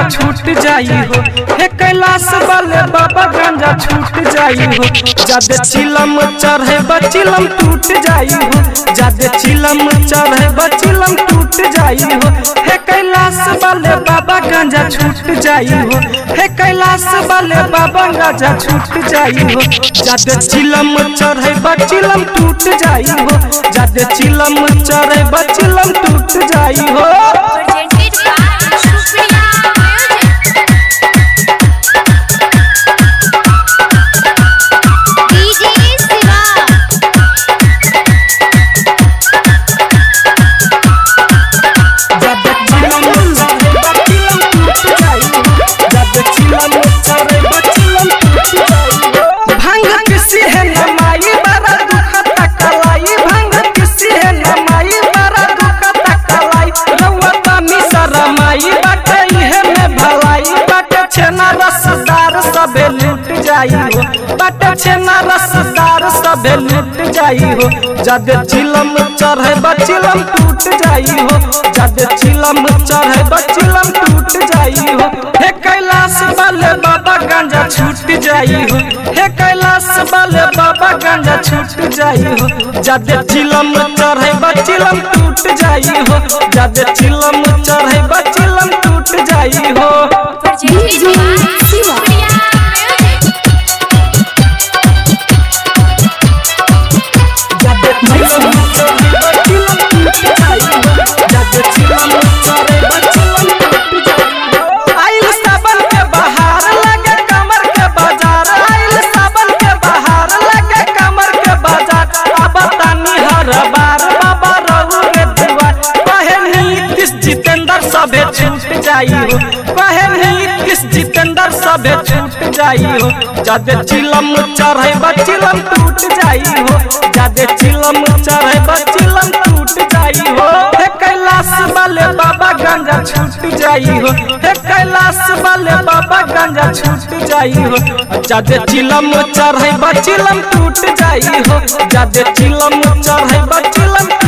छूट जाई हो। हे कैलाश वाले बाबा गांजा छूट जाई हो। जादे चिलम चढ़े बचिलम टूट जाई हो। जादे चिलम चढ़े बचिलम टूट जाई हो। हे कैलाश वाले बाबा गांजा छूट जाई हो। हे कैलाश वाले बाबा गांजा छूट जाई हो। जादे चिलम चढ़े बचिलम टूट जाई हो। जादे चिलम चढ़े बचिलम टूट जाई हो। सबे लूट जाई हो। बाटे छेना रसदार सबे लूट जाई हो। जादे चिलम चढ़े बचिलम टूट जाई हो। जादे चिलम चढ़े बचिलम टूट जाई हो। हे कैलाश वाले बाबा गांजा छूट जाई हो। हे कैलाश वाले बाबा गांजा छूट जाई हो। जादे चिलम चढ़े बचिलम टूट जाई हो। जादे चिलम चढ़े बचिलम टूट जाई हो। सबे छूट जाई हो। कहे नहीं किस जितेंद्र सबे छूट जाई हो। जादे चिलम चढ़े बचिलम टूट जाई हो। जादे चिलम चढ़े बचिलम टूट जाई हो। हे कैलाश वाले बाबा गांजा छूट जाई हो। हे कैलाश वाले बाबा गांजा छूट जाई हो। जादे चिलम चढ़े बचिलम टूट जाई हो। जादे चिलम चढ़े बचिलम